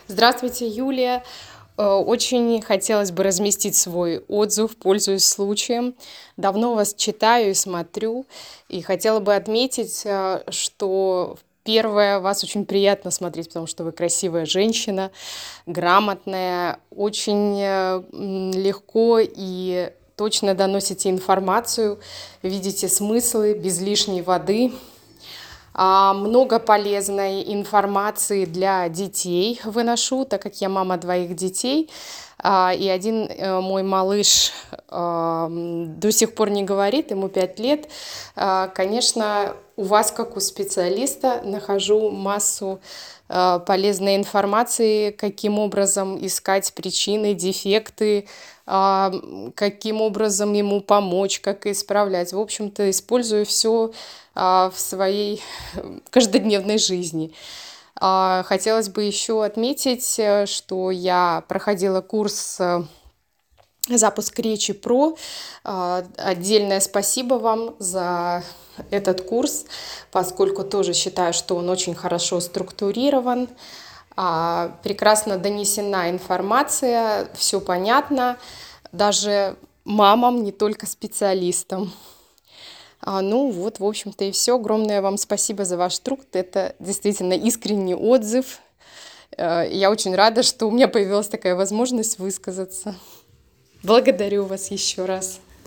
Здравствуйте, Юлия. Очень хотелось бы разместить свой отзыв, пользуясь случаем. Давно вас читаю и смотрю, и хотела бы отметить, что первое, вас очень приятно смотреть, потому что вы красивая женщина, грамотная, очень легко и точно доносите информацию, видите смыслы без лишней воды. Много полезной информации для детей выношу, так как я мама двоих детей. И один мой малыш до сих пор не говорит, ему 5 лет. Конечно, у вас, как у специалиста, нахожу массу полезной информации, каким образом искать причины, дефекты, каким образом ему помочь, как исправлять. В общем-то, использую все в своей каждодневной жизни. Хотелось бы еще отметить, что я проходила курс «Запуск речи Про». Отдельное спасибо вам за этот курс, поскольку тоже считаю, что он очень хорошо структурирован, прекрасно донесена информация, все понятно, даже мамам, не только специалистам. Ну вот, в общем-то, и все. Огромное вам спасибо за ваш труд. Это действительно искренний отзыв. Я очень рада, что у меня появилась такая возможность высказаться. Благодарю вас еще раз.